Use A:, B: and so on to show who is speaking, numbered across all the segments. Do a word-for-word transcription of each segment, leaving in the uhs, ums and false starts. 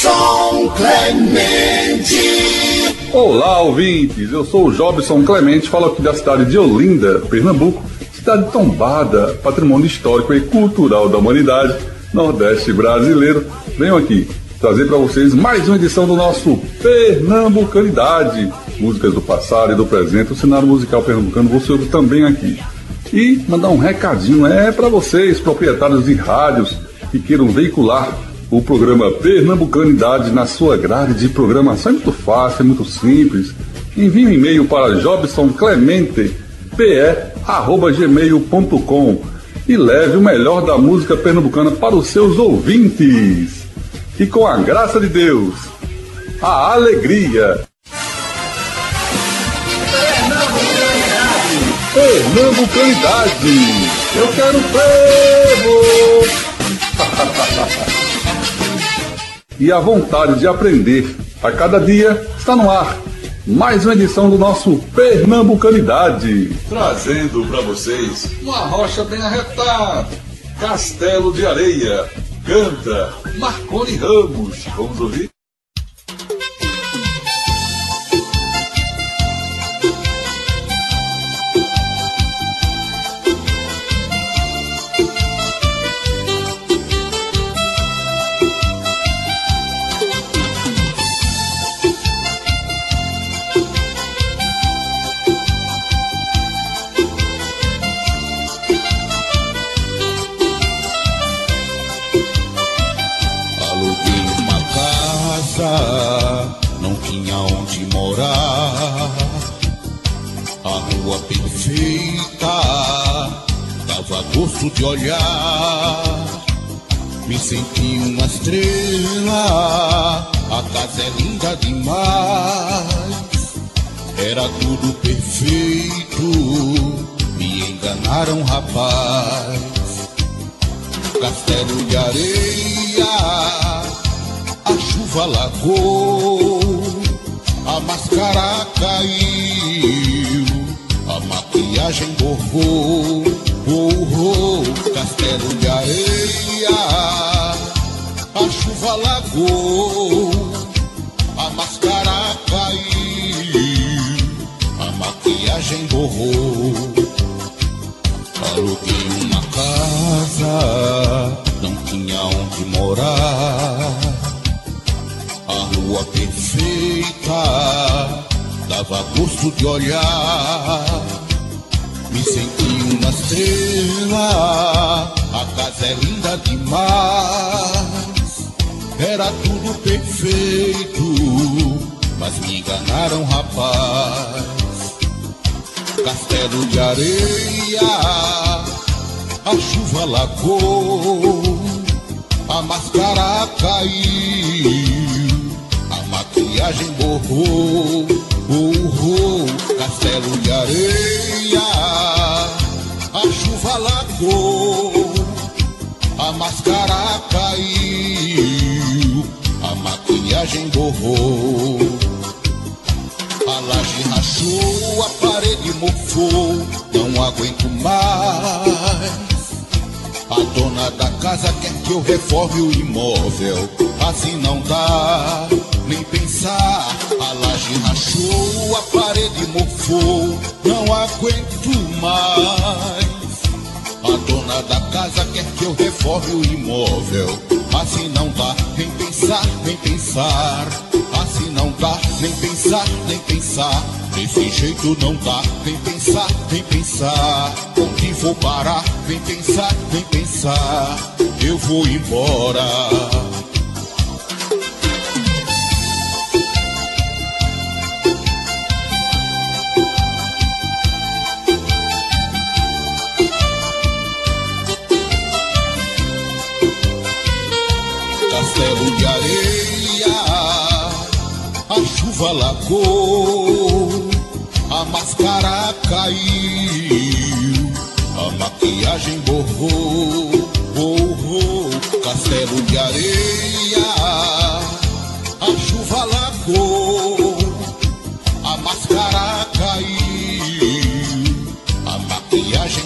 A: Jobson Clemente.
B: Olá, ouvintes, eu sou o Jobson Clemente, falo aqui da cidade de Olinda, Pernambuco, cidade tombada, patrimônio histórico e cultural da humanidade, Nordeste brasileiro. Venho aqui trazer para vocês mais uma edição do nosso Pernambucanidade, músicas do passado e do presente, o cenário musical pernambucano, você ouve também aqui. E mandar um recadinho, é para vocês, proprietários de rádios, que queiram veicular o programa Pernambucanidade na sua grade de programação. É muito fácil, é muito simples. Envie um e-mail para jobsonclemente p e arroba gmail ponto com e leve o melhor da música pernambucana para os seus ouvintes. E com a graça de Deus, a alegria. Pernambucanidade, eu quero frevo. E a vontade de aprender a cada dia está no ar. Mais uma edição do nosso Pernambucanidade,
C: trazendo para vocês uma rocha bem arretada, Castelo de Areia, canta Marconi Ramos. Vamos ouvir?
A: Não tinha onde morar, a rua perfeita dava gosto de olhar. Me senti uma estrela, a casa é linda demais. Era tudo perfeito, me enganaram, rapaz. Castelo de areia, a chuva lagou, a máscara caiu, a maquiagem borrou. Oh, oh, castelo de areia, a chuva lagou, a máscara caiu, a maquiagem borrou. Aluguei uma casa, não tinha onde morar. A rua perfeita dava gosto de olhar. Me senti uma estrela, a casa é linda demais. Era tudo perfeito, mas me enganaram, rapaz. Castelo de areia, a chuva lagou, a máscara caiu, a maquiagem borrou. Oh, oh, castelo de areia, a chuva lagou, a máscara caiu, a maquiagem borrou. A laje rachou, a parede mofou, não aguento mais. A dona da casa quer que eu reforme o imóvel, assim não dá nem pensar. A laje rachou, a parede mofou, não aguento mais. A dona da casa quer que eu reforme o imóvel, assim não dá nem pensar, nem pensar. Assim não dá nem pensar, nem pensar. Desse jeito não dá nem pensar, nem pensar. Onde vou parar? Vem pensar, vem pensar. Eu vou embora. Castelo de areia, a chuva lagou, a máscara caiu, a maquiagem borrou. Oh, oh, castelo de areia, a chuva lagou, a máscara caiu, a maquiagem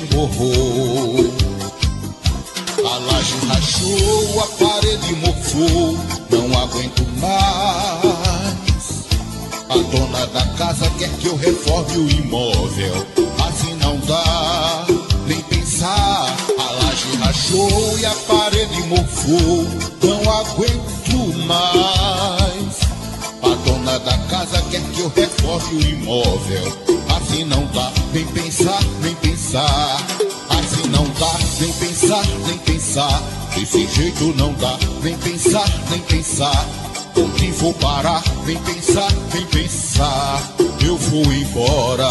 A: borrou. A laje rachou, a parede mofou, não não aguento mais. A dona da casa quer que eu reforme o imóvel. Assim não dá, nem pensar. A laje rachou e a parede mofou. Não aguento mais. A dona da casa quer que eu reforme o imóvel. Assim não dá, nem pensar, nem pensar. Assim não dá, nem pensar, nem pensar. Desse jeito não dá, nem pensar, nem pensar. Onde vou parar, nem pensar, nem pensar. Eu vou embora.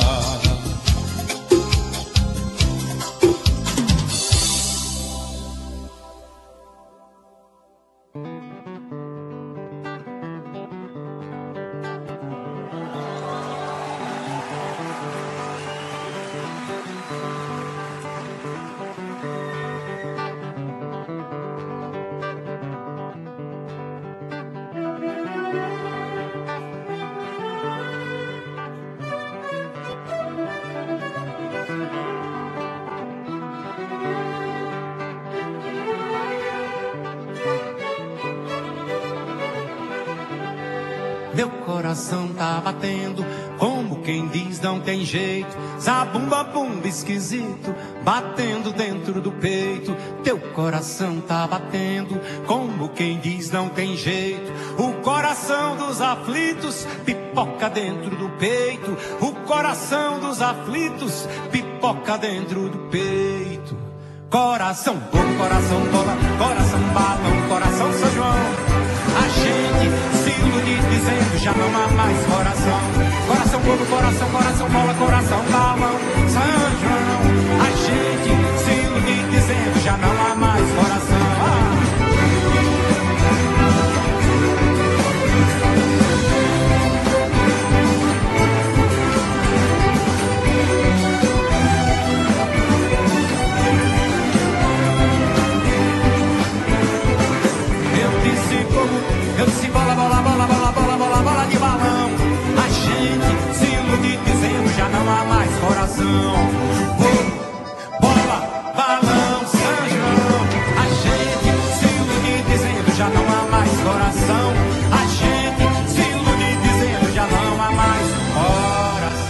D: Meu coração tá batendo, como quem diz não tem jeito. Zabumba bumba esquisito, batendo dentro do peito. Teu coração tá batendo, como quem diz não tem jeito. O coração dos aflitos pipoca dentro do peito. O coração dos aflitos pipoca dentro do peito. Coração bom, coração bola, coração balão, coração São João. A gente se ilude dizendo já não há mais coração. Coração bobo, coração, coração bola, coração balão, São João. A gente se ilude dizendo já não há mais coração. Ah. Eu disse bola, bola, bola, bola, bola, bola, bola de balão. A gente se ilude dizendo já não há mais coração. Oh, bola, balão, São João. A gente se ilude dizendo já não há mais coração. A gente se ilude dizendo já não há mais coração.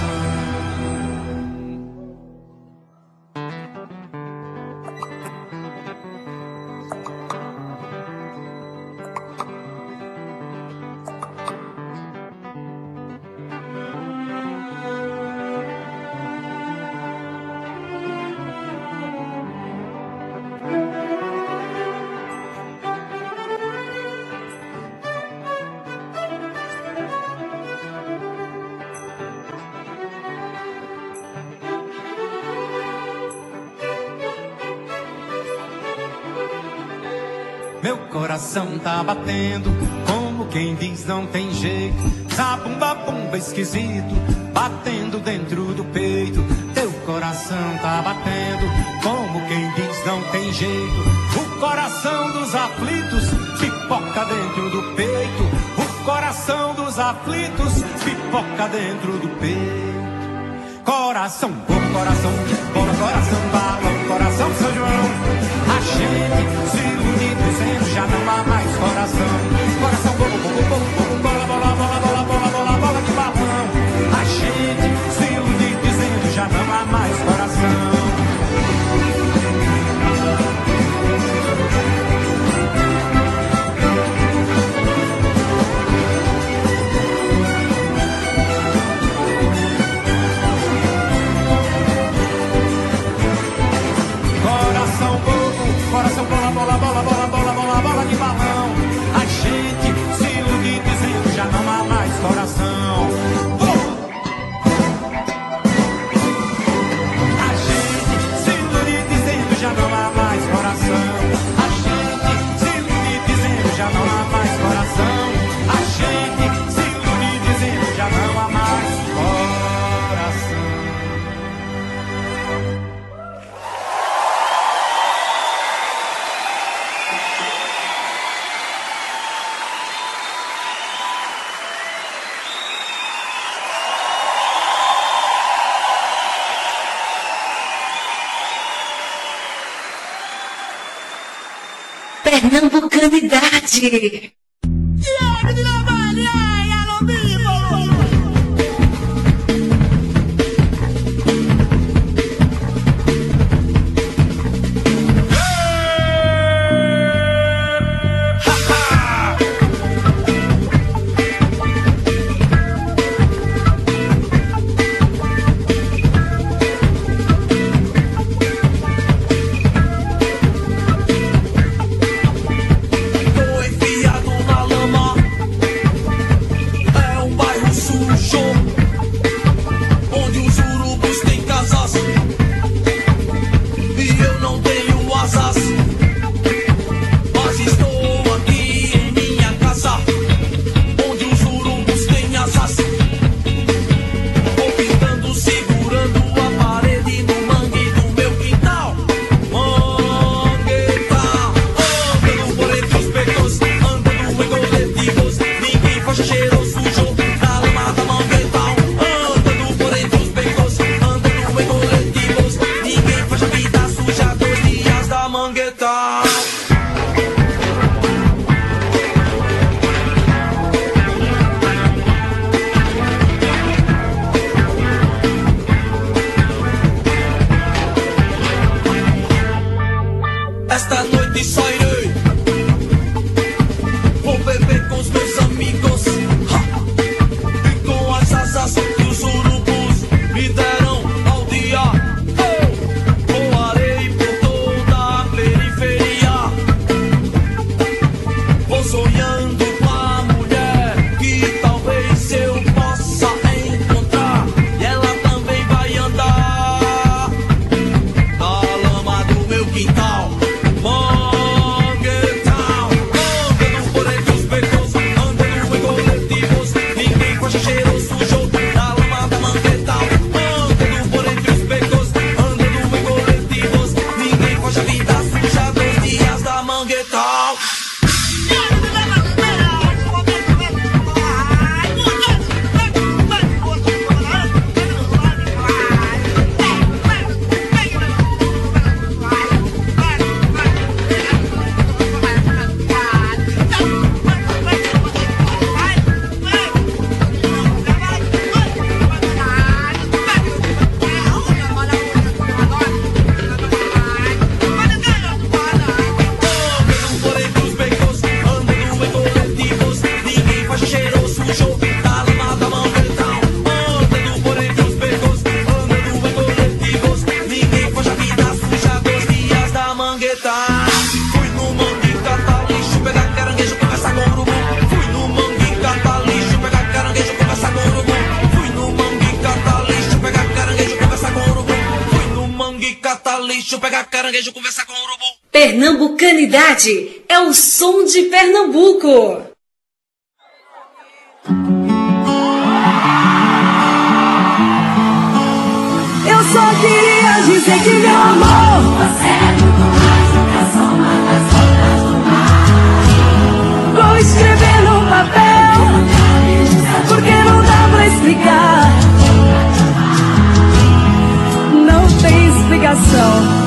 D: Meu coração tá batendo, como quem diz não tem jeito. Zabumba bumba esquisito, batendo dentro do peito. Teu coração tá batendo, como quem diz não tem jeito. O coração dos aflitos pipoca dentro do peito. O coração dos aflitos pipoca dentro do peito. Coração bom, coração bola, coração balão, coração São João. A gente se ilude dizendo já não há mais coração. Coração bobo, bobo, bobo, bobo, bola, bola, bola, bola, bola, bola, bola de balão. A gente se ilude dizendo já não há mais coração. Coração bola, bola, bola, bola, bola, bola, bola de balão. A gente se ilude dizendo já não há mais coração. A gente se ilude dizendo já não há mais coração. A gente se ilude dizendo já não há mais coração. A gente se ilude dizendo já não há mais coração.
E: Pernambucanidade. no show, onde os urubus têm casas e eu não tenho asas, mas estou aqui em minha casa, onde os urubus têm asas. Vou pintando, segurando a parede no mangue do meu quintal. Mangueira, andando por entre os becos, andando em coletivos, ninguém faz cheiro sujo da lama da manguetal. Andando por entre os becos, andando em coletivos, ninguém faz a vida suja dos dias da manguetal. Esta noite sairei, vou beber com os meus amigos, ha! E com as asas que os urubus me deram ao dia, oh! Voarei por toda a periferia, vou sonhando com a mulher que talvez eu possa encontrar, e ela também vai andar na lama do meu quintal. Manguetown, andando por entre os becos, andando em coletivos, ninguém faz cheiro sujo da lama da manguetal. Andando por entre os becos, andando em coletivos, ninguém faz a vida suja dos dias da manguetal. Andando por entre os becos, andando em coletivos, ninguém faz cheiro sujo da lama da manguetal. Andando por entre os becos, andando em coletivos, ninguém faz a vida suja dos dias da manguetal. Fui no mangue catar lixo, pegar caranguejo, conversar com urubu. Fui no mangue catar lixo, pegar caranguejo, conversar com urubu. Fui no mangue catar lixo, pegar caranguejo, conversar com urubu. Fui no mangue catar lixo, pegar caranguejo, conversar com urubu.
F: Pernambucanidade é o som de Pernambuco.
G: Eu só queria dizer que meu amor, você é muito mais do que a soma das gotas do mar. Vou escrever no papel, porque não dá pra explicar. Não tem explicação.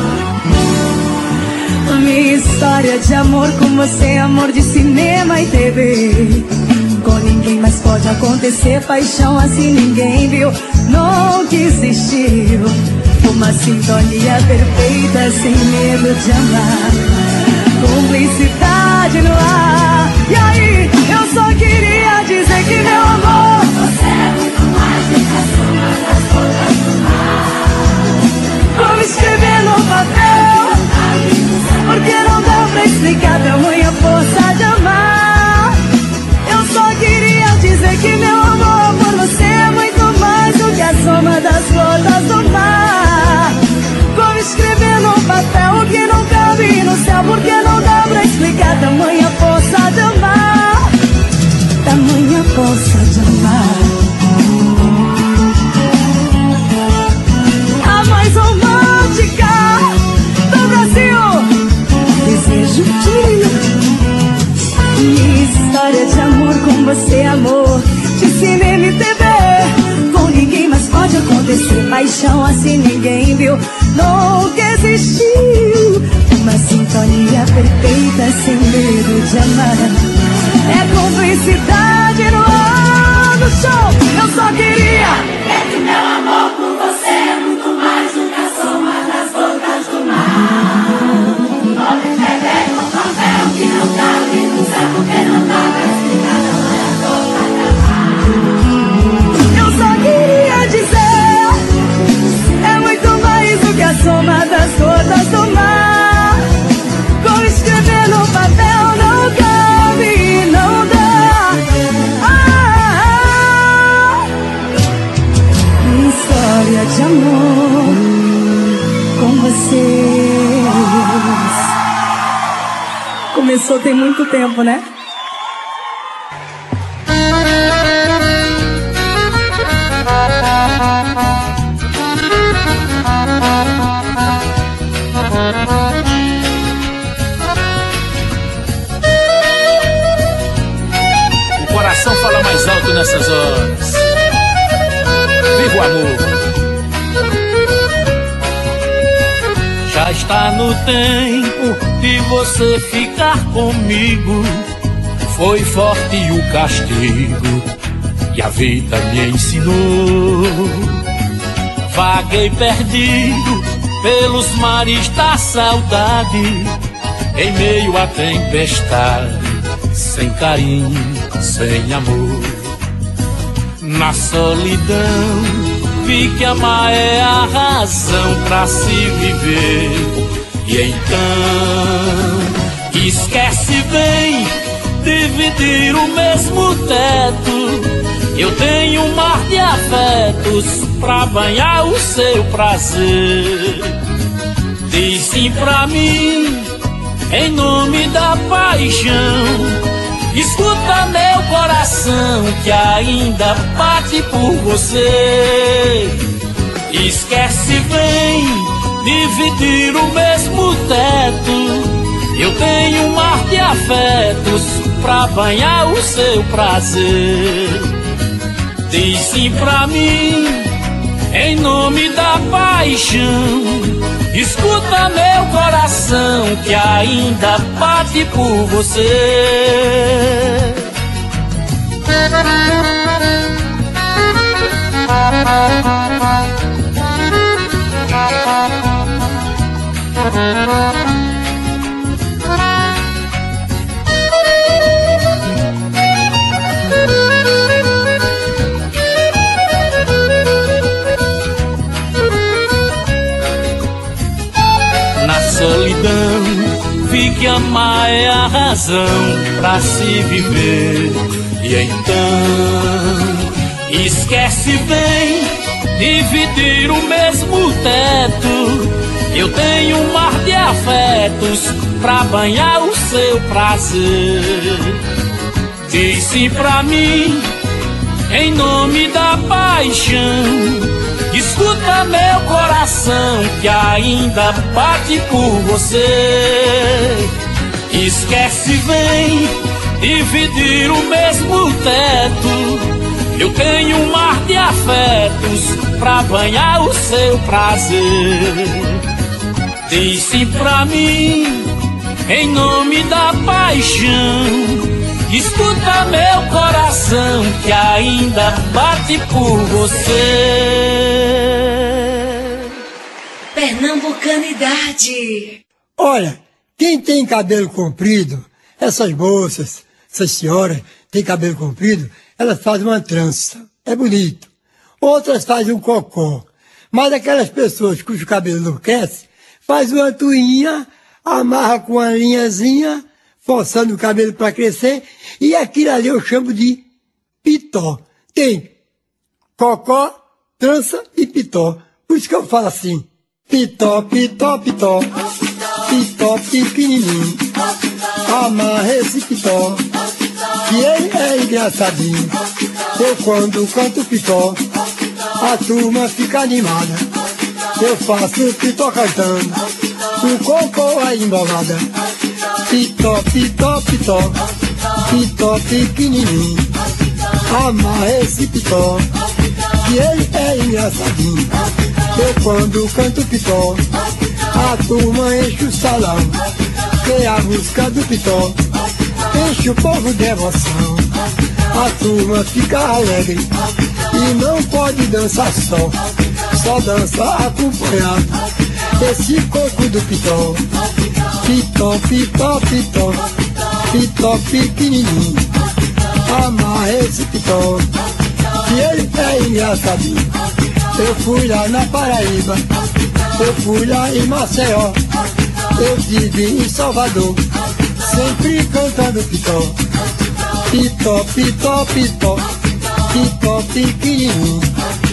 G: Minha história de amor com você é amor de cinema e T V. Com ninguém mais pode acontecer paixão assim ninguém viu, nunca existiu. Uma sintonia perfeita sem medo de amar, cumplicidade no ar. E aí, eu só queria dizer que meu amor, você é muito mais do que a soma das gotas do mar. Vamos escrever no papel, porque não dá pra explicar tamanha força de amar. Eu só queria dizer que meu amor por você é muito mais do que a soma das gotas do mar. Vou escrever no papel o que não cabe no céu, porque não dá pra explicar tamanha força de amar. Tamanha força de amar. A mais romântica do Brasil, desejo de minha história de amor com você, amor de cinema e T V. Com ninguém mais pode acontecer paixão assim ninguém viu, nunca existiu. Uma sintonia perfeita sem medo de amar, é cumplicidade no ar, no show. Eu só queria é que meu amor por você é muito mais do que a soma das gotas do mar. Pode escrever com papel que não cabe no céu, porque não dá pra explicar tamanha força de amar. Eu só queria dizer, é muito mais do que a soma das gotas do mar. Como escrever no papel não cabe, não dá. de amor com vocês. Começou tem muito tempo, né?
H: O coração fala mais alto nessas horas. Viva o amor. Já está no tempo de você ficar comigo. Foi forte o castigo que a vida me ensinou. Vaguei perdido pelos mares da saudade, em meio à tempestade, sem carinho, sem amor. Na solidão vi que amar é a razão pra se viver. E então esquece bem dividir o mesmo teto. Eu tenho um mar de afetos pra banhar o seu prazer. Diz sim pra mim, em nome da paixão. Escuta meu coração que ainda bate por você. Esquece bem dividir o mesmo teto. Eu tenho um mar de afetos pra banhar o seu prazer. Diz sim pra mim, em nome da paixão. Escuta meu coração que ainda bate por você. Solidão, vi que amar é a razão pra se viver. E então esquece bem dividir o mesmo teto. Eu tenho um mar de afetos pra banhar o seu prazer. Diz sim pra mim, em nome da paixão. Escuta meu coração que ainda bate por você. Esquece bem dividir o mesmo teto. Eu tenho um mar de afetos pra banhar o seu prazer. Diz sim pra mim, em nome da paixão. Escuta meu coração que ainda bate por você.
F: Pernambucanidade.
I: Olha, quem tem cabelo comprido, essas moças, essas senhoras têm cabelo comprido, elas fazem uma trança, é bonito. Outras fazem um cocó. Mas aquelas pessoas cujo cabelo não cresce, faz uma tuinha, amarra com uma linhazinha, forçando o cabelo para crescer, e aquilo ali eu chamo de pitó. Tem cocó, trança e pitó. Por isso que eu falo assim, pitó, pitó, pitó, pitó pequenininho, amarra esse pitó, que ele é engraçadinho. Eu quando canto pitó, a turma fica animada. Eu faço pitó cantando, o cocô aí embolada. Pitó, pitó, pitó, pitó pequenininho, amarra esse pitó, que ele é engraçadinho. Eu quando canto pitó, a turma enche o salão, que a música do pitó enche o povo de emoção. A turma fica alegre e não pode dançar só, só dança acompanhado esse coco do pitó. Pitó, pitó, pitó, pitó pequenininho, amarra esse pitó, que ele é engraçadinho. Eu fui lá na Paraíba, eu fui lá em Maceió, eu tive em Salvador, sempre cantando pitó. Pitó, pitó, pitó, pitó pequenininho,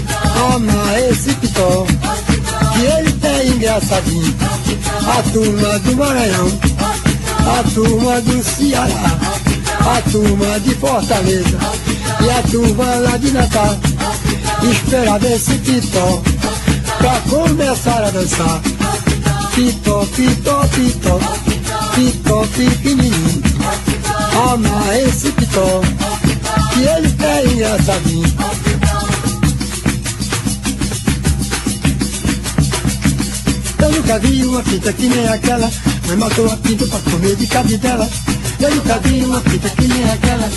I: ama esse pitó, que ele é engraçadinho. A turma do Maranhão, a turma do Ceará, a turma de Fortaleza e a turma lá de Natal esperava esse pitó pra começar a dançar. Pitó, pitó, pitó, pitó pequenininho, ama esse pitó, que ele é engraçadinho. Eu nunca vi uma fita que nem aquela, mas matou a pinta pra comer de cabidela. Eu nunca vi uma fita que nem aquela.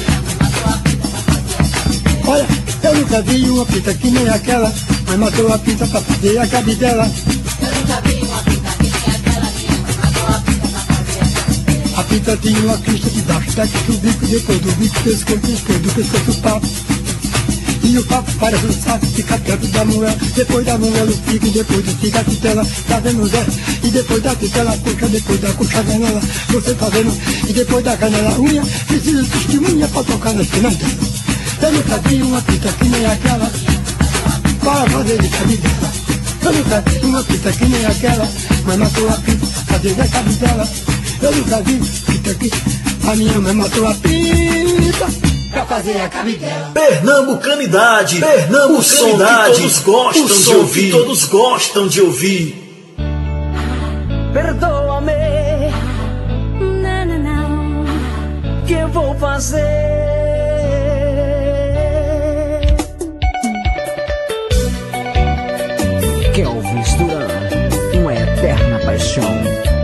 I: Olha, eu nunca vi uma fita que nem aquela, mas matou a pinta pra fazer a cabidela.
J: Eu nunca vi uma fita que nem aquela, mas matou a pinta pra fazer a cabidela.
I: A pinta tinha uma crista de baixo, daqui que o bico, depois do bico, pescoço, depois do pescoço, o papo. E o papo parece um saco, fica perto da moela. Depois da moela o figo, depois do figo a titela. Tá vendo, Zé? E depois da titela a coxa, depois da coxa a canela. Você tá vendo? E depois da canela a unha. Precisa de testemunha pra tocar nas penas dela. Eu nunca vi uma pita que nem aquela para fazer de cabidela. Eu nunca vi uma pita que nem aquela, mas matou a pita pra fazer da cabidela. Eu nunca vi pita que a minha mãe matou a pita pra fazer a cabidela.
K: Pernambucanidade, Pernambucanidade, todos gostam de ouvir, todos gostam de ouvir.
E: Perdoa-me, não, não, não, que eu vou fazer?
L: Kelvis Duran, uma eterna paixão.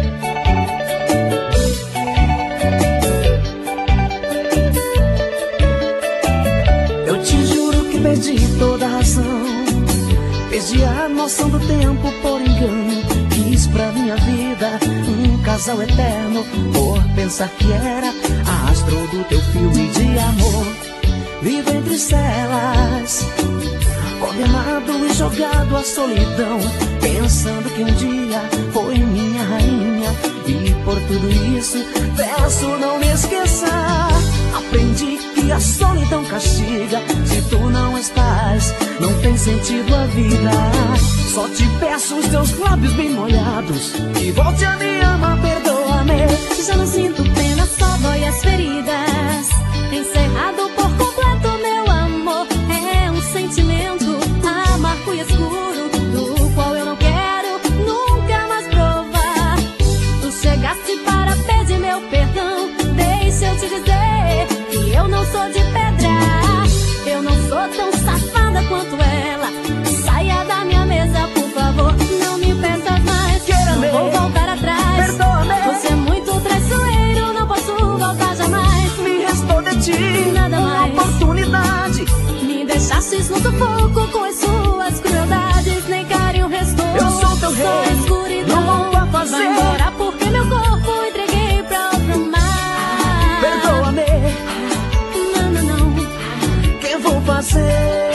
E: Perdi toda a razão, perdi a noção do tempo por engano. Quis pra minha vida um casal eterno, por pensar que era astro do teu filme de amor. Vivo entre celas, condenado e jogado à solidão, pensando que um dia foi minha rainha. E por tudo isso peço não me esqueça. Aprendi que a solidão castiga. Se tu não estás, não tem sentido a vida. Só te peço os teus lábios bem molhados e volte a me amar, perdoa-me.
J: Já não sinto pena, só dói as feridas. Encerrado por completo meu amor. É um sentimento amargo e escuro, do qual eu não quero nunca mais provar. Tu chegaste para pedir meu perdão. Deixa eu te dizer que eu não sou de pedra. Eu não sou tão safada quanto ela. Saia da minha mesa, por favor. Não me peça mais, não vou voltar atrás.
E: Perdoa-me.
J: Você é muito traiçoeiro, não posso voltar jamais.
E: Me restou de ti
J: nada mais.
E: Uma oportunidade.
J: Me deixastes no sufoco com as suas crueldades. Nem carinho restou.
E: Eu sou teu rei,
J: só escuridão.
E: não vou pra fazer.
J: Vai embora porque meu corpo entreguei pra outro mar.
E: Perdoa-me,
J: não, não, não,
E: que eu vou fazer?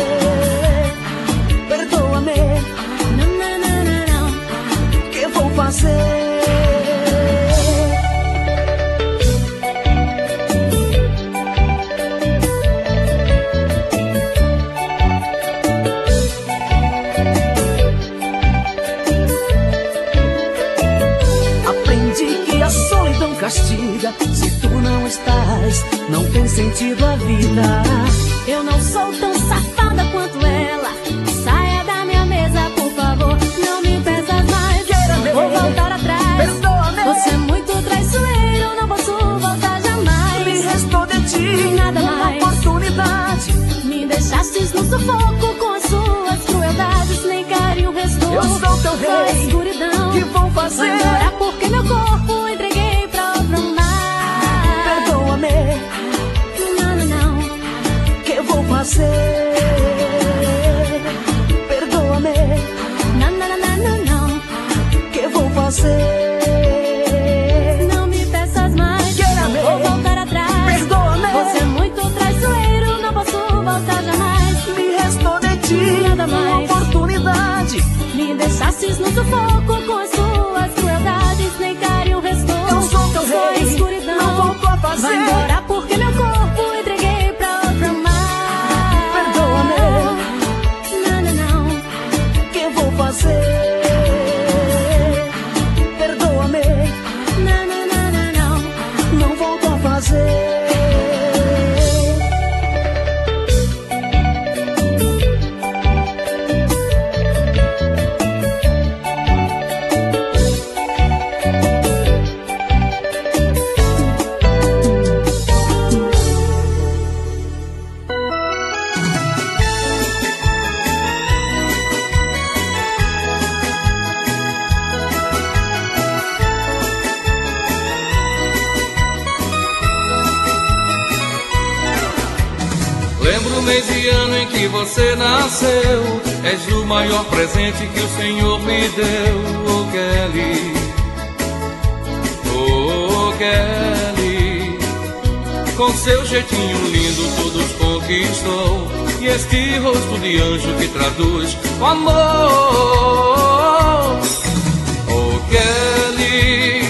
E: Perdoa-me,
J: não, não, não, não, não,
E: que eu vou fazer? Castiga, se tu não estás, não tem sentido a vida.
J: Eu não sou tão safada quanto ela. Saia da minha mesa, por favor. Não me peças mais, não vou voltar atrás.
E: Perdoa-me.
J: Você é muito traiçoeiro, não posso voltar jamais.
E: Me restou de ti
J: nada
E: uma
J: mais.
E: oportunidade.
J: Me deixastes no sufoco com as suas crueldades. Nem carinho restou.
E: Eu sou teu rei,
J: só escuridão.
E: que vou fazer?
J: Vai embora porque meu corpo entreguei pra outro mar.
E: Perdoa-me,
J: não, não, não,
E: que eu vou fazer? Perdoa-me,
J: não, não, não, não, não,
E: que eu vou fazer?
J: não me peças mais, não vou voltar atrás.
E: Perdoa-me.
J: Você é muito traiçoeiro, não posso voltar jamais.
E: Me restou de ti
J: nada mais.
E: uma oportunidade.
J: Me deixastes no sufoco com as suas crueldades. Nem carinho restou.
E: Eu sou teu
J: só
E: rei,
J: escuridão.
E: não vou pra fazer.
J: Vai embora porque meu corpo entreguei pra outro mar.
E: Perdoa-me,
J: não, não,
M: mês e ano em que você nasceu, és o maior presente que o Senhor me deu, oh Kelly, oh Kelly. Com seu jeitinho lindo todos conquistou, e este rosto de anjo que traduz o amor. Oh Kelly,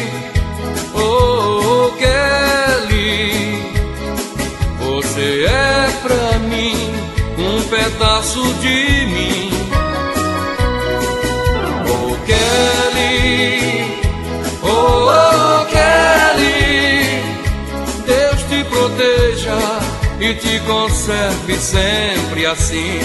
M: oh Kelly, você é pra mim um pedaço de mim. Oh Kelly, oh, oh Kelly, Deus te proteja e te conserve sempre assim.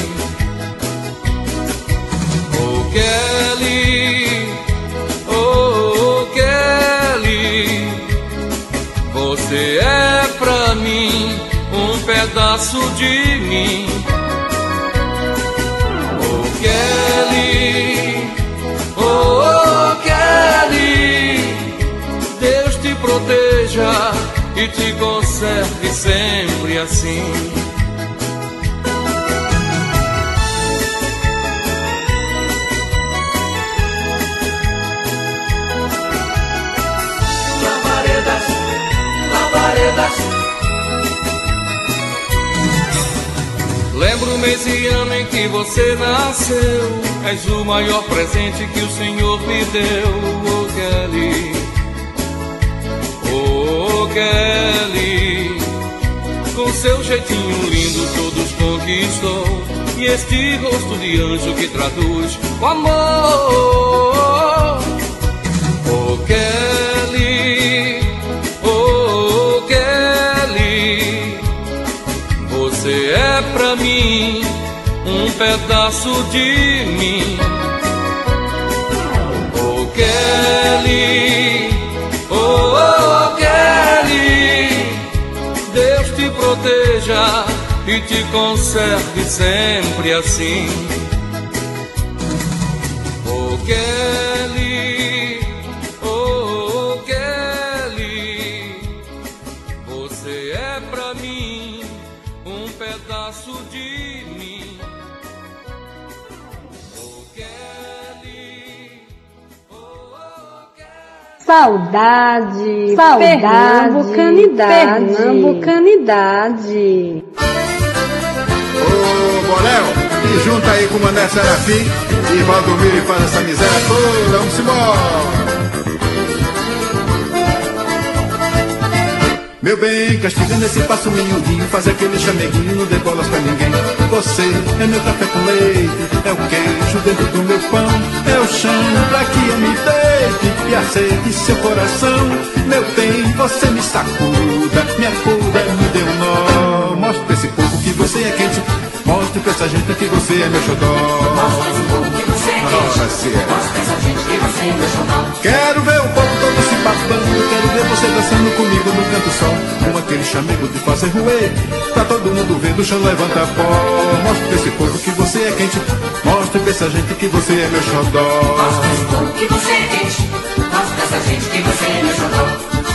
M: Oh Kelly, oh Kelly, você é pra mim um pedaço de mim. Oh Kelly, oh Kelly, Deus te proteja e te conserve sempre assim.
E: Labaredas, labaredas.
M: Lembro o mês e ano em que você nasceu, és o maior presente que o Senhor me deu, oh Kelly, oh Kelly. Com seu jeitinho lindo todos conquistou, e este rosto de anjo que traduz o amor. Oh Kelly, oh Kelly, você é pra mim um pedaço de mim. Oh Kelly, oh, oh Kelly, Deus te proteja e te conserve sempre assim. Oh Kelly, oh Kelly, você é pra mim um pedaço de mim. Oh Kelly, oh, oh Kelly.
N: Saudade,
F: Saudade,
N: pernambucanidade,
F: pernambucanidade.
O: Ô, Borel, me junta aí com o Mané Serafim e Valdomiro e faz essa miséria toda, vamos embora. Meu bem, castigando esse passo miudinho, faz aquele chameguinho, não dê bolas pra ninguém. Você é meu café com leite, é o queijo dentro do meu pão, é o chão pra que eu me deite e aceite seu coração. Meu bem, você me sacuda, me acuda, me dê um nó. Mostre pra esse povo que você é quente, mostre pra essa gente que você é meu xodó.
E: Mostre pra esse povo que você é quente,
O: Nossa, é.
E: mostre pra essa gente que você é meu xodó.
O: Quero ver o povo todo se babando, quero ver você dançando comigo no canto sol, com aquele chamego de fazer ruê, pra todo mundo ver do chão levanta pó. Mostre pra esse povo que você é quente, mostre pra essa gente que você é meu xodó.
E: Mostre pra esse povo que você é quente, mostre pra essa gente que você é meu xodó.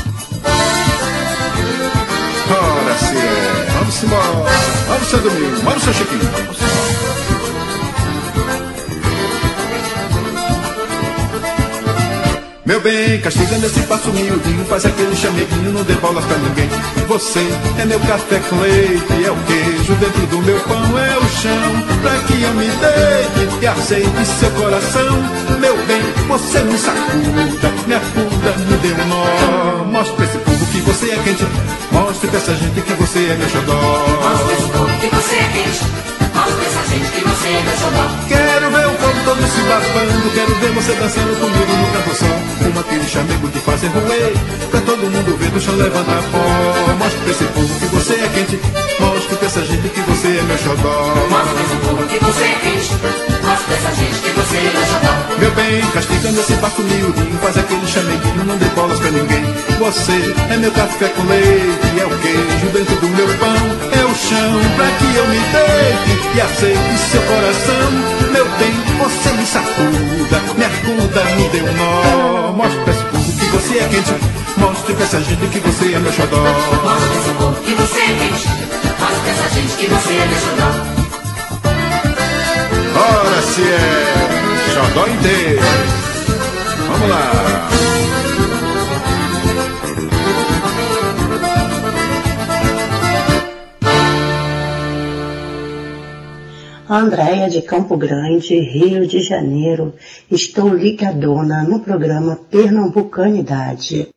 O: Ora se é, vamos embora, vamos seu Domingo, vamos seu Chiquinho, vamos embora. Meu bem, castigando esse passo miudinho, faz aquele chameguinho, não dê bolas pra ninguém. Você é meu café com leite, é o queijo dentro do meu pão, é o chão pra que eu me deite e aceite seu coração. Meu bem, você me sacuda, me acuda, me dê um nó. Mostre pra esse povo que você é quente, mostre pra essa gente que você é meu xodó.
E: Mostre pra esse povo que você é quente, mostre pra essa gente que você é meu xodó.
O: Quero ver o povo todo se babando, quero ver você dançando comigo no canto sol, com aquele chamego de fazer ruê, pra todo mundo ver do chão levanta pó. Mostre pra esse povo que você é quente, mostre pra essa gente que você é meu xodó.
E: Mostre pra esse povo que você é quente, mostre pra essa gente que você é meu xodó.
O: Meu bem, castigando esse passo miudinho, faz aquele chameguinho, não dê bolas pra ninguém. Você é meu café com leite, é o queijo dentro do meu pão, é o chão pra que eu me deite e aceite seu coração. Meu bem, você me sacuda, me acuda, me dê um nó. Mostre pra esse povo que você é quente, mostre pra essa gente que você é meu xodó.
E: Mostre pra esse povo que você é quente, Faz pra essa gente que você é meu xodó.
O: Ora se é xodó inteiro. Vamos lá.
P: Andréia de Campo Grande, Rio de Janeiro. Estou ligadona no programa Pernambucanidade.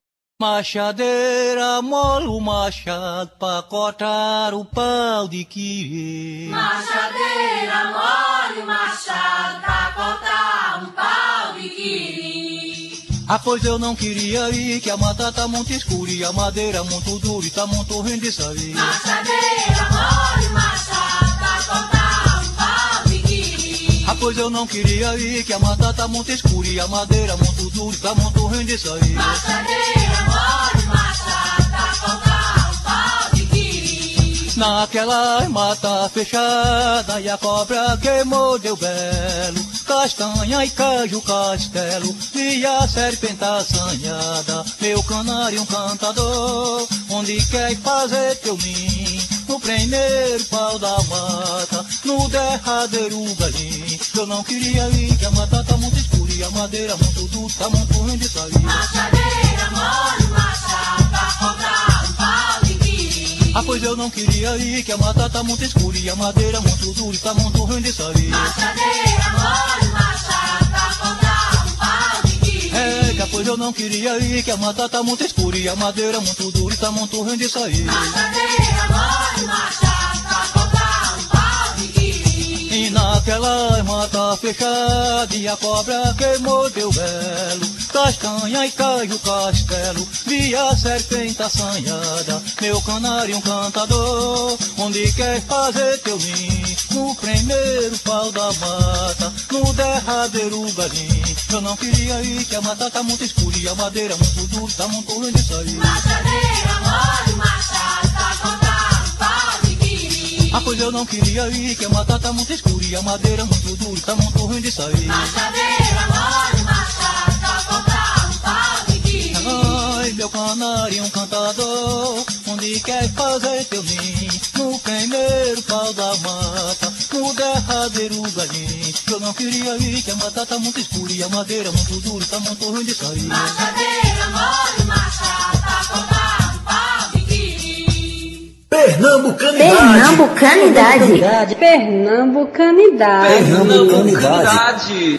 Q: Machadeira, mola o machado pra cortar o pau de querer.
E: Machadeira, mole o machado pra cortar um pau de querer.
Q: Ah, pois eu não queria ir, que a mata tá muito escura e a madeira muito dura e tá muito ruim de sair.
E: Machadeira, mole o machado pra cortar um pau de querer.
Q: Ah, pois eu não queria ir, que a mata tá muito escura e a madeira muito dura e tá muito ruim de sair.
E: Machadeira, mole o machado pra cortar um pau de querer.
Q: Naquela mata fechada e a cobra que mordeu belo, castanha e caju castelo, e a serpente assanhada, meu canário um cantador, onde quer fazer teu ninho, no primeiro pau da mata, no derradeiro galinho. Eu não queria ir, que a mata tá muito escura e a madeira muito dura, tá muito ruim de sair.
E: Machadeira, mole o machado pra cortar um pau de querer.
Q: Ah, pois eu não queria ir, que a mata tá muito escura e a madeira muito dura, tá muito ruim de sair.
E: Machadeira, mole o machado pra cortar um pau de querer.
Q: É, que pois eu não queria ir, que a mata tá muito escura e a madeira muito dura, tá muito ruim de sair.
E: Machadeira, mole o machado pra cortar um pau de querer.
Q: E naquela mata fechada e a cobra que mordeu belo, castanha e caiu castelo, vi a serpente assanhada, meu canário um cantador, onde quer fazer teu ninho, no primeiro pau da mata, no derradeiro galinho. Eu não queria ir, que a mata tá muito escura e a madeira muito dura, tá muito ruim de sair.
E: Machadeira, mole o machado pra cortar um pau de querer.
Q: Ah, pois eu não queria ir, que a mata tá muito escura e a madeira muito dura, tá muito ruim de sair.
E: Machadeira, mole o machado pra cortar um pau de querer.
Q: Ai, meu canário um cantador, onde quer fazer teu ninho, no primeiro pau da mata, no derradeiro galinho. Eu não queria ir, que a mata tá muito escura e a madeira muito dura, tá muito ruim de sair.
E: Machadeira, mole o machado pra cortar um pau de querer.
K: Pernambucanidade.
N: Pernambucanidade. Pernambucanidade.
K: Pernambucanidade.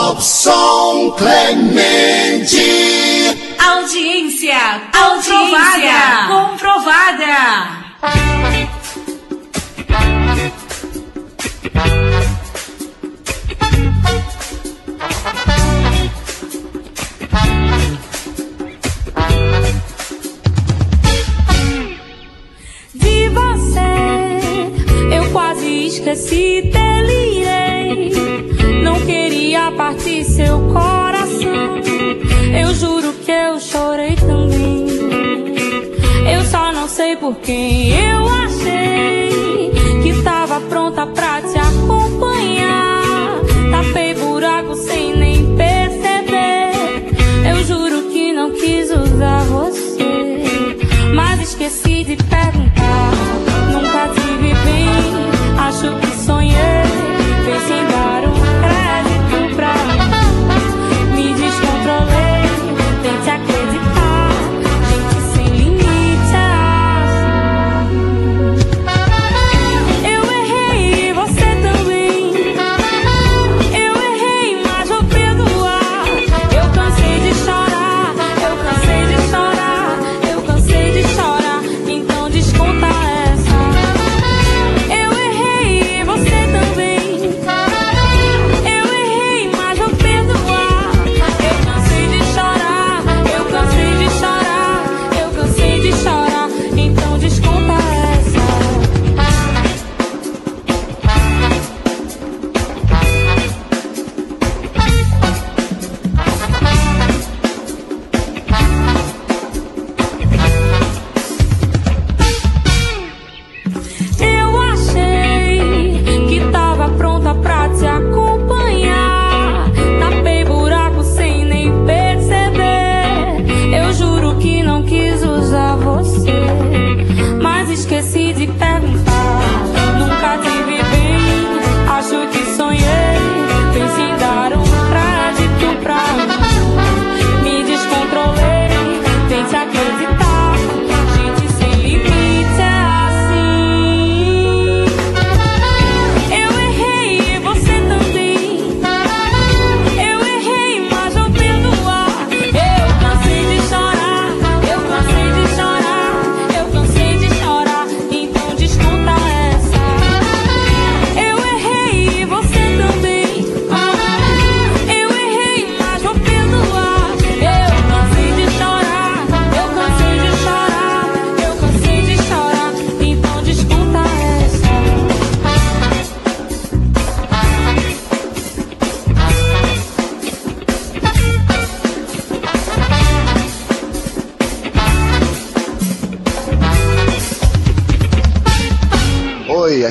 A: Jobson Clemente.
F: Audiência comprovada. Comprovada.
J: De você eu quase esqueci, delirei. Não queria partir seu coração. Eu juro que eu chorei também. Eu só não sei por quem eu achei que tava pronta pra te acompanhar. Tapei buraco sem nem perceber. Eu juro que não quis usar você, mas esqueci de perguntar. Nunca tive bem, acho que sonhei. Pensei em dar um crédito pra mim. Me descontrolei, tente acreditar. Gente sem limite é assim. Eu errei e você também.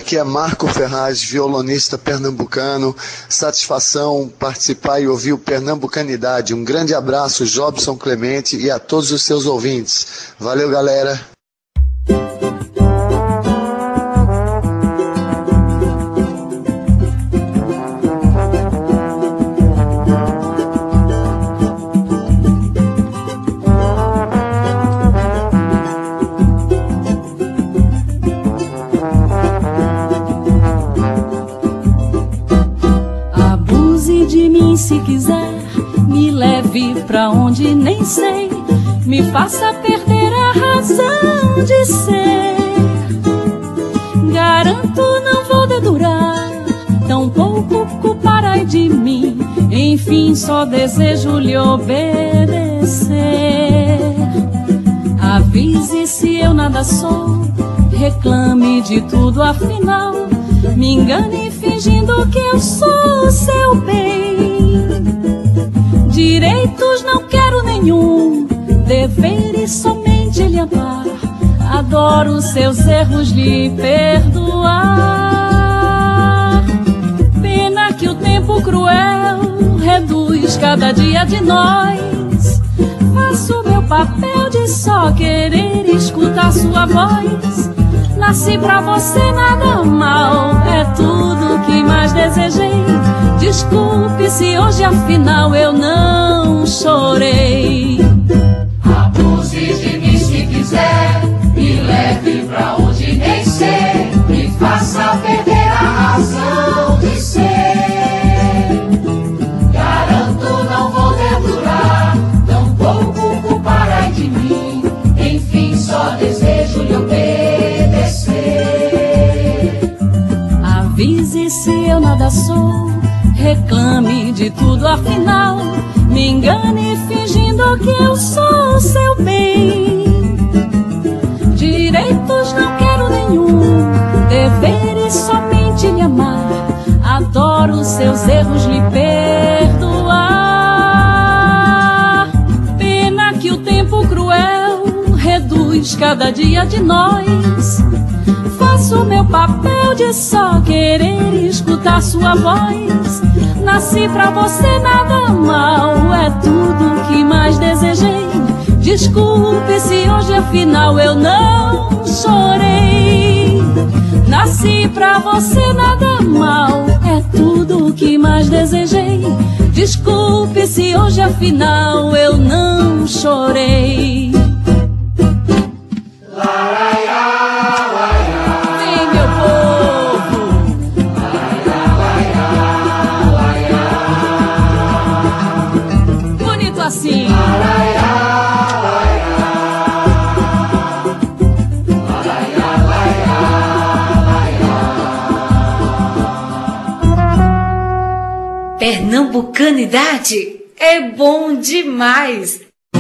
R: Aqui é Marco Ferraz, violonista pernambucano. Satisfação participar e ouvir o Pernambucanidade. Um grande abraço, Jobson Clemente, e a todos os seus ouvintes. Valeu, galera.
S: Se quiser, me leve pra onde nem sei, me faça perder a razão de ser. Garanto não vou dedurar, tampouco culpará de mim, enfim só desejo lhe obedecer. Avise se eu nada sou, reclame de tudo afinal, me engane fingindo que eu sou seu bem. Direitos não quero nenhum, deveres somente lhe amar, adoro seus erros lhe perdoar. Pena que o tempo cruel reduz cada dia de nós, faço meu papel de só querer escutar sua voz. Nasci pra você nada mal, é tudo que mais desejei. Desculpe se hoje afinal eu não chorei.
E: Abuse de mim se quiser, me leve pra onde nem sei, me faça perder a razão de ser. Garanto não vou dedurar, tampouco culpará de mim, enfim só desejo lhe obedecer.
S: Avise se eu nada sou, reclame de tudo afinal, me engane fingindo que eu sou seu bem. Direitos não quero nenhum, deveres somente lhe amar, adoro seus erros lhe perdoar. Pena que o tempo cruel reduz cada dia de nós, faço meu papel de só querer escutar sua voz. Nasci pra você nada mal, é tudo que mais desejei. Desculpe se hoje afinal eu não chorei. Nasci pra você nada mal, é tudo que mais desejei. Desculpe se hoje afinal eu não chorei. Vem meu povo, bonito assim.
F: Pernambucanidade é bom demais.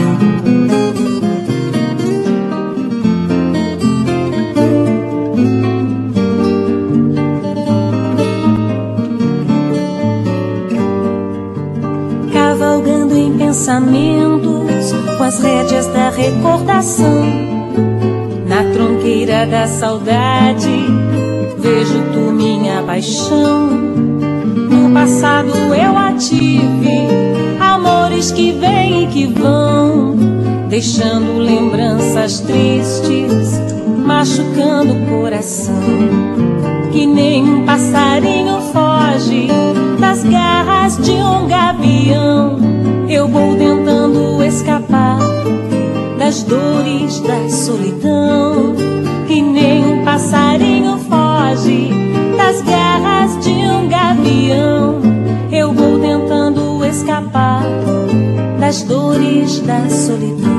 G: Cavalgando em pensamentos com as rédeas da recordação, na tronqueira da saudade vejo tu minha paixão. No passado eu a tive, amores que vêm e que vão, deixando lembranças tristes, machucando o coração. Que nem um passarinho foge das garras de um gavião, eu vou tentando escapar das dores da solidão. Que nem um passarinho foge das garras de um gavião, eu vou tentando escapar das dores da solidão.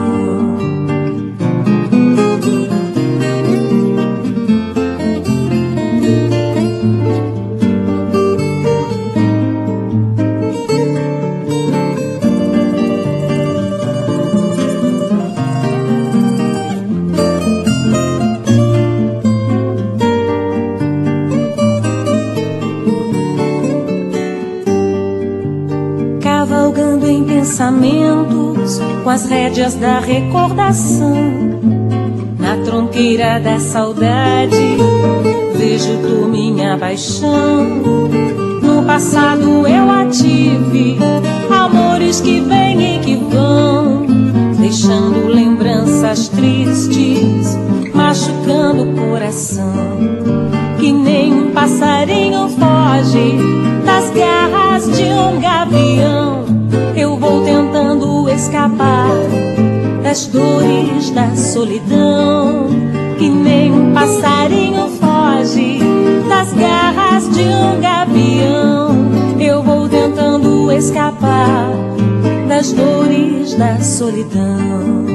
G: Pensamentos com as rédeas da recordação, na
S: na tronqueira da saudade, vejo tu minha paixão. No passado eu a tive, amores que vêm e que vão, deixando lembranças tristes, machucando o coração. Que nem um passarinho foge das garras de um gavião, eu vou tentando escapar das dores da solidão. Que nem um passarinho foge das garras de um gavião, eu vou tentando escapar das dores da solidão.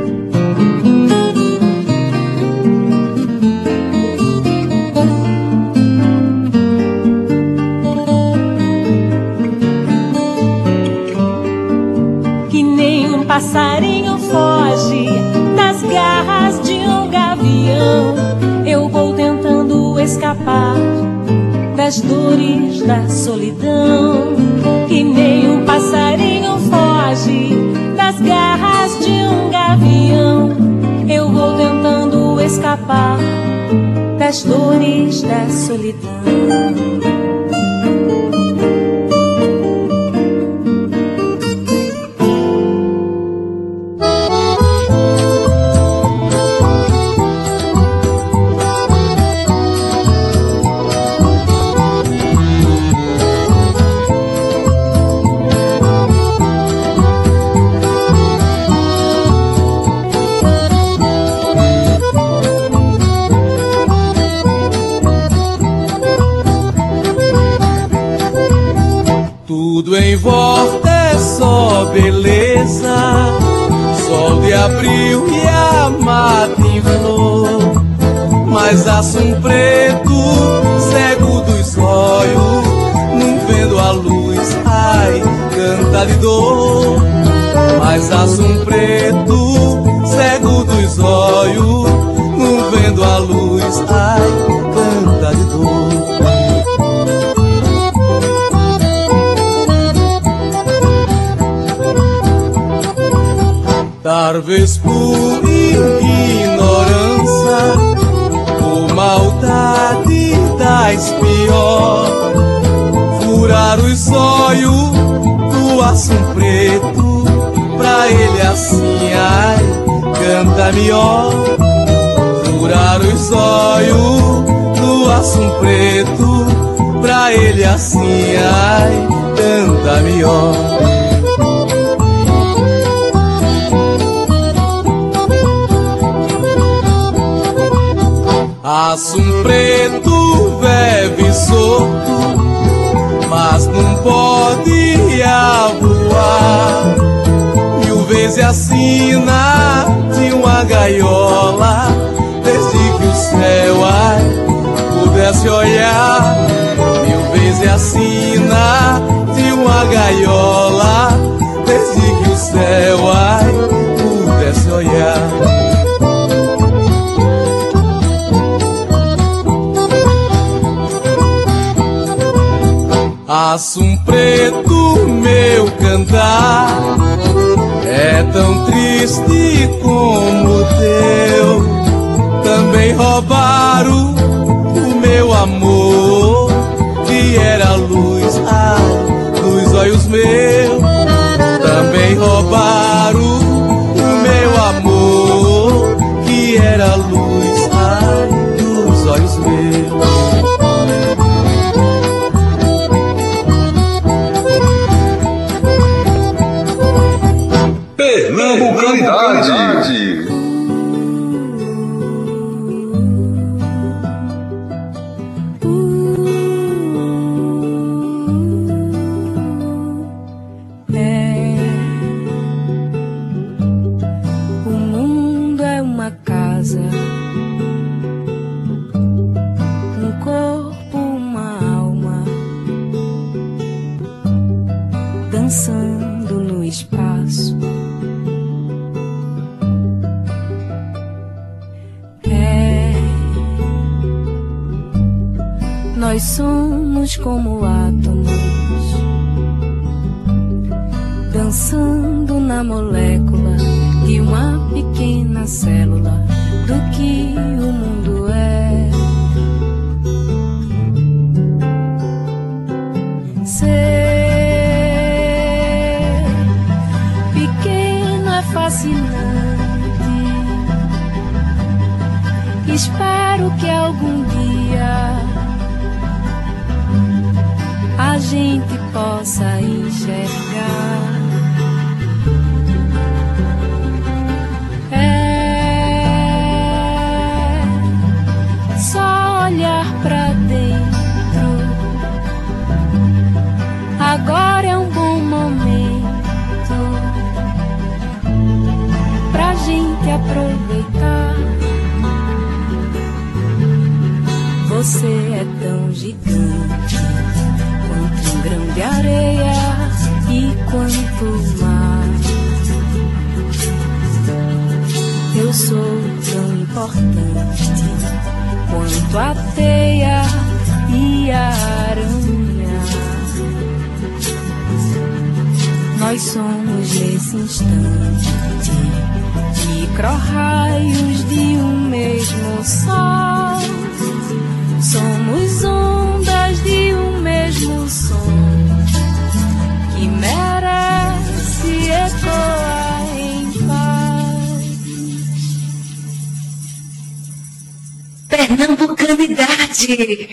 S: Passarinho foge das garras de um gavião, eu vou tentando escapar das dores da solidão. Que nem um passarinho foge das garras de um gavião, eu vou tentando escapar das dores da solidão.
E: Tudo em volta é só beleza, sol de abril e a mata em flor. Mas aço preto, cego dos olhos, não vendo a luz, ai, canta de dor. Mas aço preto, cego dos olhos, não vendo a luz, ai, canta de dor. Talvez por ignorância ou maldade das pior, furar os olhos do aço preto, pra ele assim, ai, canta melhor. Furar os olhos do aço preto, pra ele assim, ai, canta melhor. Aço preto vive solto, mas não pode voar. Mil vezes assina de uma gaiola, desde que o céu ai, pudesse olhar. Mil vezes assina de uma gaiola, desde que o céu ai, pudesse olhar. Aço preto, meu cantar é tão triste como o teu. Também roubaram o meu amor, que era luz, ai, dos olhos meus. Também roubaram o meu amor, que era luz, ai, dos olhos meus.
C: Pernambucanidade.
S: É, o mundo é uma casa, um corpo, uma alma, dançando no espaço. Nós somos como átomos, dançando na molécula de uma pequena célula. do que o mundo é. Ser pequeno é fascinante. Espero que algum dia a gente possa enxergar. É só olhar pra dentro. Agora é um bom momento pra gente aproveitar. Você é tão gigante quanto um grão de areia e quanto o mar. Eu sou tão importante quanto a teia e a aranha. Nós somos nesse instante micro-raios de um mesmo sol. Somos ondas de um mesmo som que merece ecoar em paz.
F: Pernambucanidade.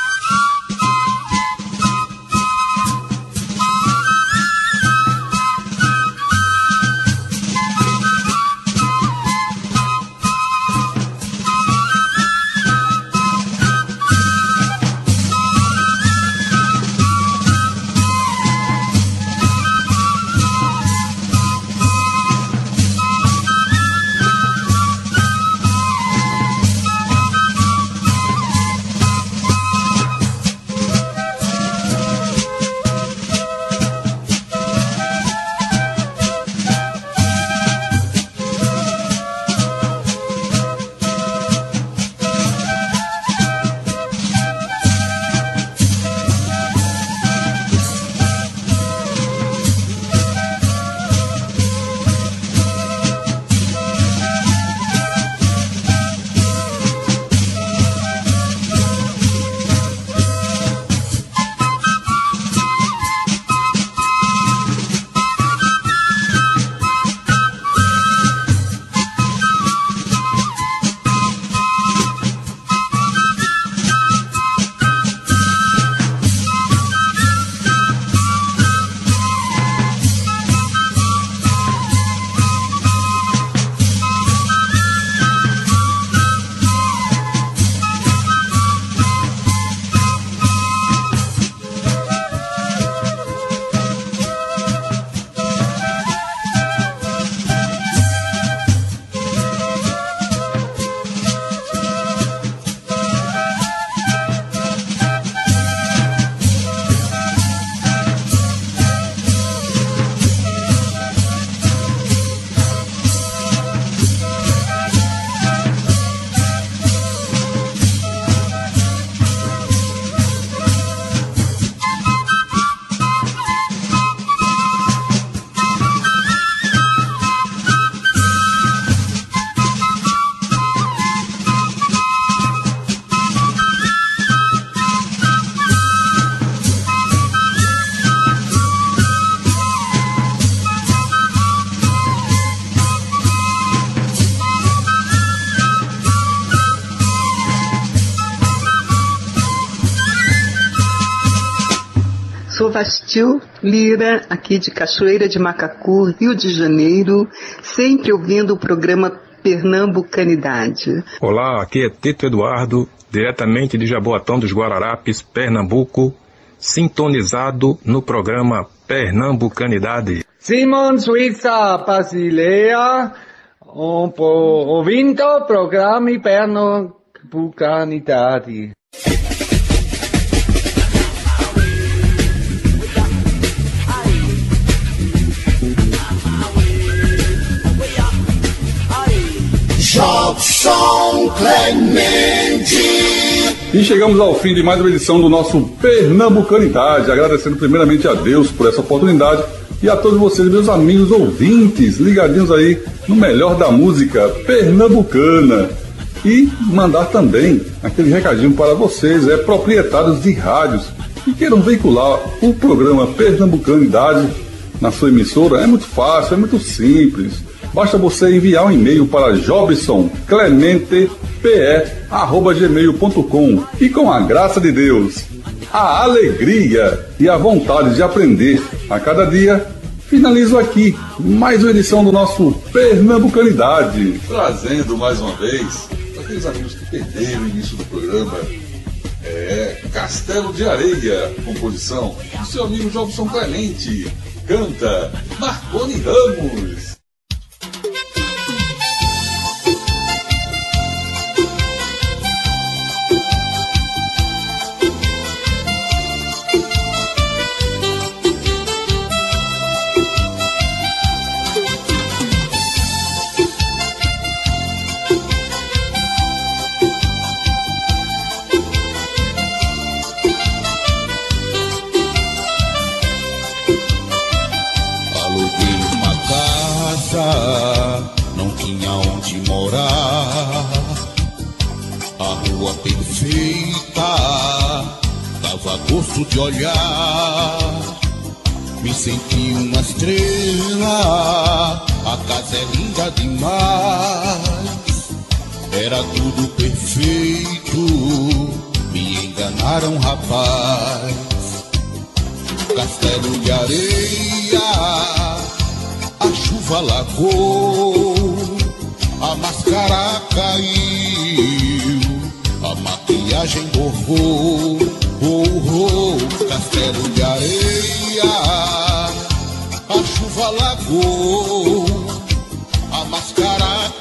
T: Sou Vastil Lira, aqui de Cachoeira de Macacu, Rio de Janeiro, sempre ouvindo o programa Pernambucanidade.
U: Olá, aqui é Tito Eduardo, diretamente de Jaboatão dos Guararapes, Pernambuco, sintonizado no programa Pernambucanidade.
V: Simon Suiza Basileia, um, ouvindo o programa Pernambucanidade.
A: Jobson Clemente.
B: E chegamos ao fim de mais uma edição do nosso Pernambucanidade, agradecendo primeiramente a Deus por essa oportunidade e a todos vocês, meus amigos ouvintes, ligadinhos aí no melhor da música pernambucana. E mandar também aquele recadinho para vocês, é, proprietários de rádios que queiram veicular o programa Pernambucanidade na sua emissora. É muito fácil, é muito simples. Basta você enviar um e-mail para jobson clemente p e arroba gmail ponto com e, com a graça de Deus, a alegria e a vontade de aprender a cada dia, finalizo aqui mais uma edição do nosso Pernambucanidade.
C: Trazendo mais uma vez, para aqueles amigos que perderam o início do programa, é Castelo de Areia, composição do seu amigo Jobson Clemente. Canta Marconi Ramos.
A: Não tinha onde morar, a rua perfeita dava gosto de olhar. Me senti uma estrela, a casa é linda demais. Era tudo perfeito, me enganaram, rapaz. Castelo de areia, a chuva lagou, a máscara caiu, a maquiagem borrou. Oh, oh, castelo de areia, a chuva lagou, a máscara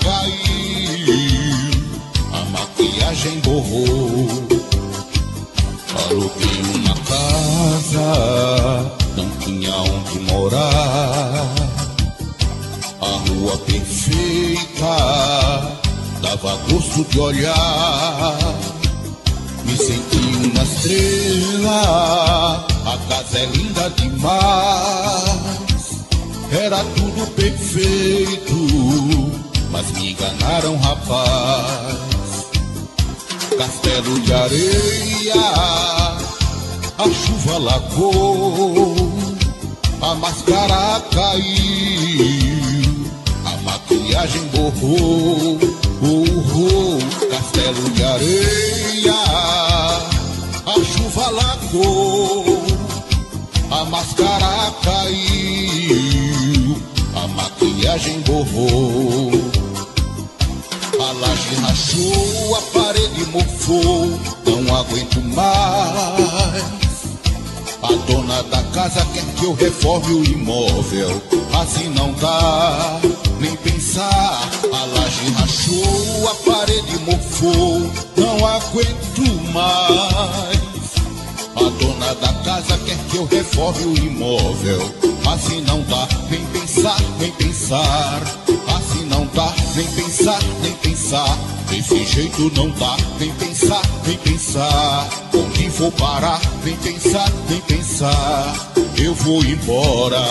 A: caiu, a maquiagem borrou. Aluguei uma casa, não tinha onde morar. A rua perfeita dava gosto de olhar. Me senti uma estrela, a casa é linda demais. Era tudo perfeito, mas me enganaram, rapaz. Castelo de areia, a chuva lagou, a máscara caiu, a maquiagem borrou. Oh, oh, castelo de areia, a chuva lagou, a máscara caiu, a maquiagem borrou. A laje rachou, a parede mofou, não aguento mais. A dona da casa quer que eu reforme o imóvel, assim não dá, nem pensar. A laje rachou, a parede mofou, não aguento mais. A dona da casa quer que eu reforme o imóvel, assim não dá, nem pensar, nem pensar. Assim não dá, nem pensar, nem pensar. Desse jeito não dá, nem pensar, nem pensar. Onde vou parar, nem pensar, nem pensar. Eu vou embora.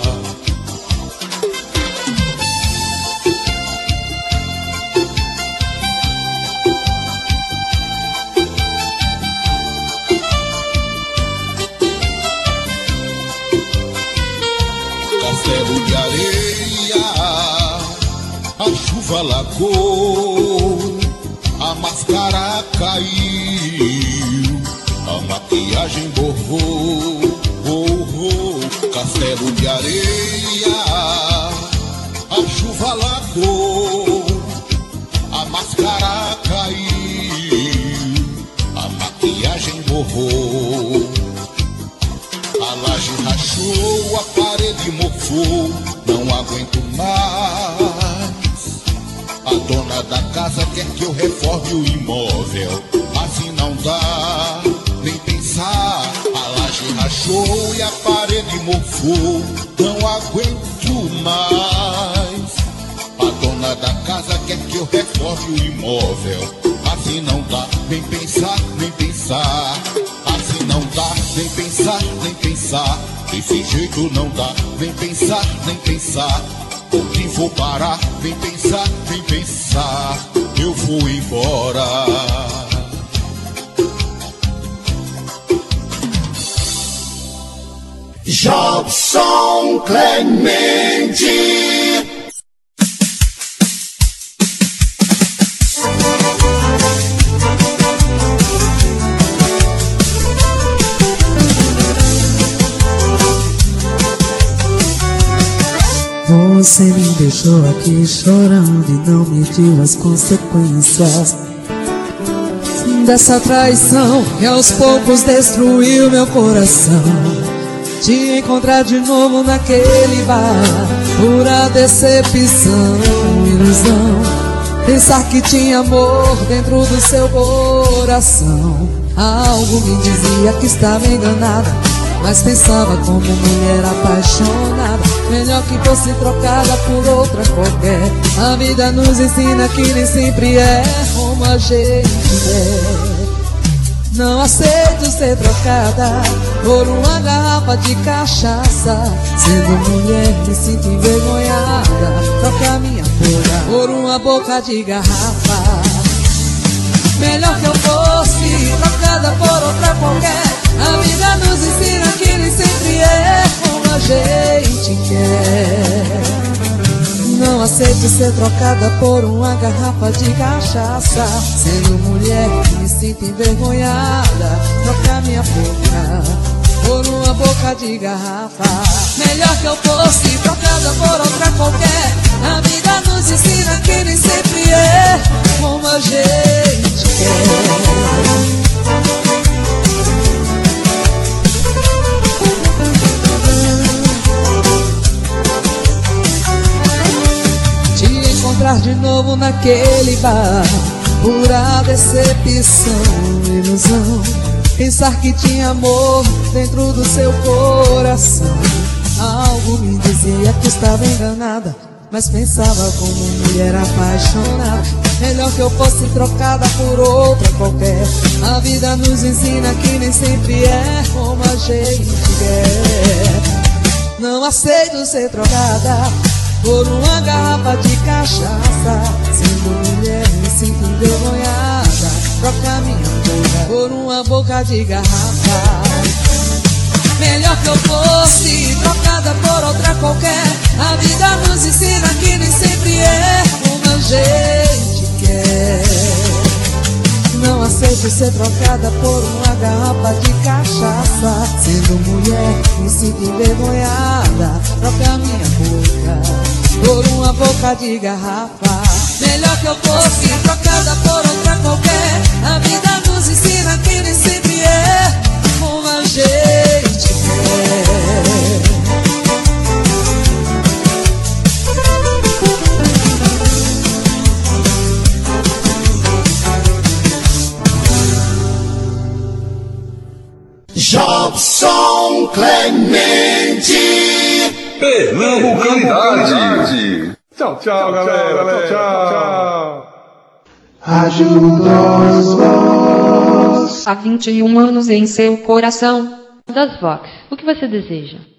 A: Castelo de areia, a chuva lagou, a máscara caiu, a maquiagem borrou. Oh, oh, castelo de areia, a chuva lagou, a máscara caiu, a maquiagem borrou. A laje rachou, a parede mofou, não aguento mais. A dona da casa quer que eu reforme o imóvel, assim não dá, nem pensar. A laje rachou e a parede mofou, não aguento mais. A dona da casa quer que eu reforme o imóvel, assim não dá, nem pensar, nem pensar. Assim não dá, nem pensar, nem pensar. Desse jeito não dá, nem pensar, nem pensar. onde vou parar? Vem pensar, vem pensar, eu vou embora.
E: Jobson Clemente.
D: Você me deixou aqui chorando e não mediu as consequências dessa traição que aos poucos destruiu meu coração. Te encontrar de novo naquele bar, pura decepção, ilusão. Pensar que tinha amor dentro do seu coração. Algo me dizia que estava enganada, mas pensava como mulher apaixonada. Melhor que fosse trocada por outra qualquer. A vida nos ensina que nem sempre é como a gente é. Não aceito ser trocada por uma garrafa de cachaça. Sendo mulher me sinto envergonhada. Troca minha boca por uma boca de garrafa. Melhor que eu fosse trocada por outra qualquer. A vida nos ensina que nem sempre é como a gente quer. Não aceito ser trocada por uma garrafa de cachaça. Sendo mulher me sinto envergonhada. Trocar minha boca por uma boca de garrafa. Melhor que eu fosse trocada por outra qualquer. A vida nos ensina que nem sempre é como a gente quer. Encontrar de novo naquele bar, pura decepção, ilusão. Pensar que tinha amor dentro do seu coração. Algo me dizia que estava enganada, mas pensava como mulher apaixonada. Melhor que eu fosse trocada por outra qualquer. A vida nos ensina que nem sempre é como a gente quer. Não aceito ser trocada por uma garrafa de cachaça. Sendo mulher me sinto envergonhada. Troca minha boca por uma boca de garrafa. Melhor que eu fosse trocada por outra qualquer. A vida nos ensina que nem sempre é como a gente quer. Não aceito ser trocada por uma garrafa de cachaça. Sendo mulher me sinto envergonhada. Troca minha boca por uma boca de garrafa. Melhor que eu fosse trocada por outra qualquer. A vida nos ensina que nem sempre é como a gente quer.
E: Jobson Clemente.
B: Pernambucanidade. Tchau, tchau, galera. Tchau, tchau. tchau.
E: Rádio das Vox.
H: Há vinte e um anos em seu coração. Das Vox. O que você deseja?